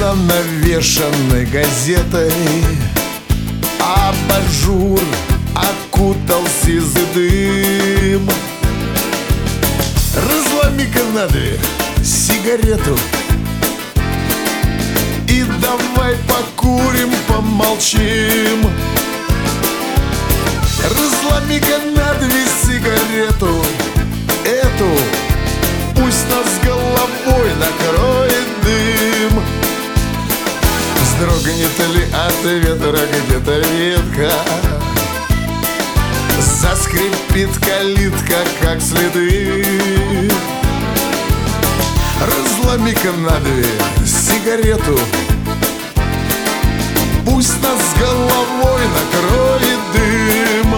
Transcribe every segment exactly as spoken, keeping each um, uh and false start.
занавешены газетой, абажур окутал сизый дым. Разломи-ка на две сигарету и давай покурим, помолчим. Разломи-ка на две сигарету, эту пусть нас головой накроет дым. Вздрогнет ли от ветра где-то ветка, заскрипит калитка, как следы. Разломи-ка на две сигарету, пусть нас головой накроет дым.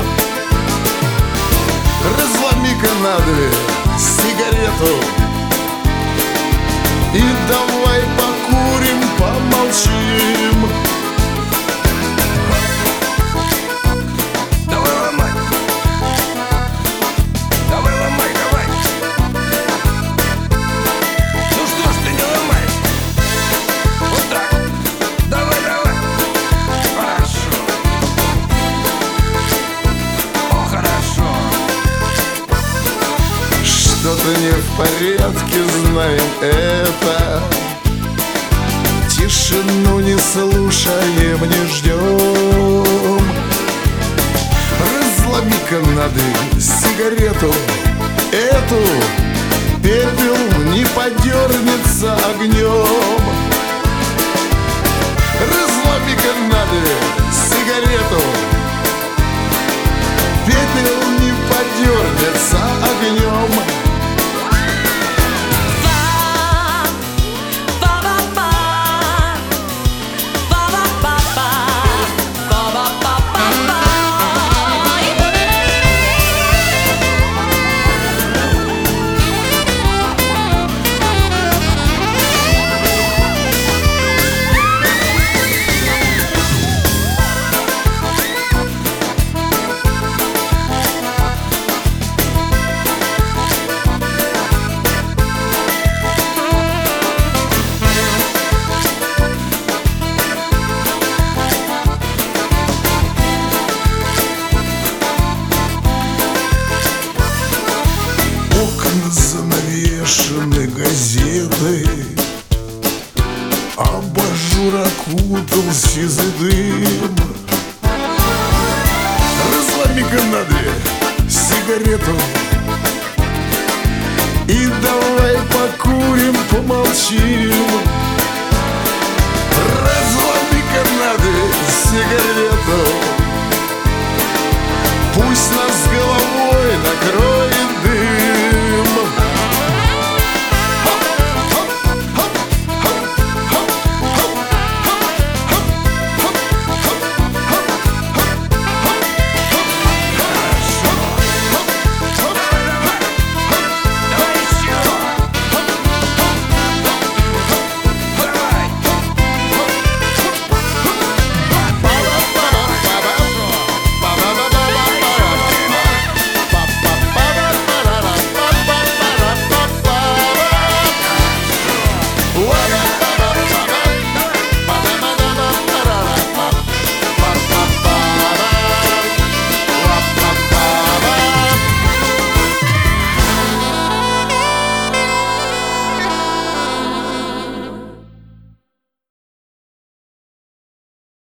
Разломи-ка на две сигарету и давай покурим, помолчим. Давай ломай, давай ломай, давай. Ну что ж ты не ломаешь? Вот так, давай, давай. Хорошо. О, хорошо. Что-то не в порядке, знаем это. Тишину не слушаем, не ждем. Разломи-ка на две сигарету, эту пепел не подернется огнем. Разломи-ка на две сигарету, пепел не подернется огнем. Занавешены газетой, абажур окутал сизый дым. Разломи-ка на две сигарету и давай покурим, помолчим. Разломи-ка на две сигарету, пусть нам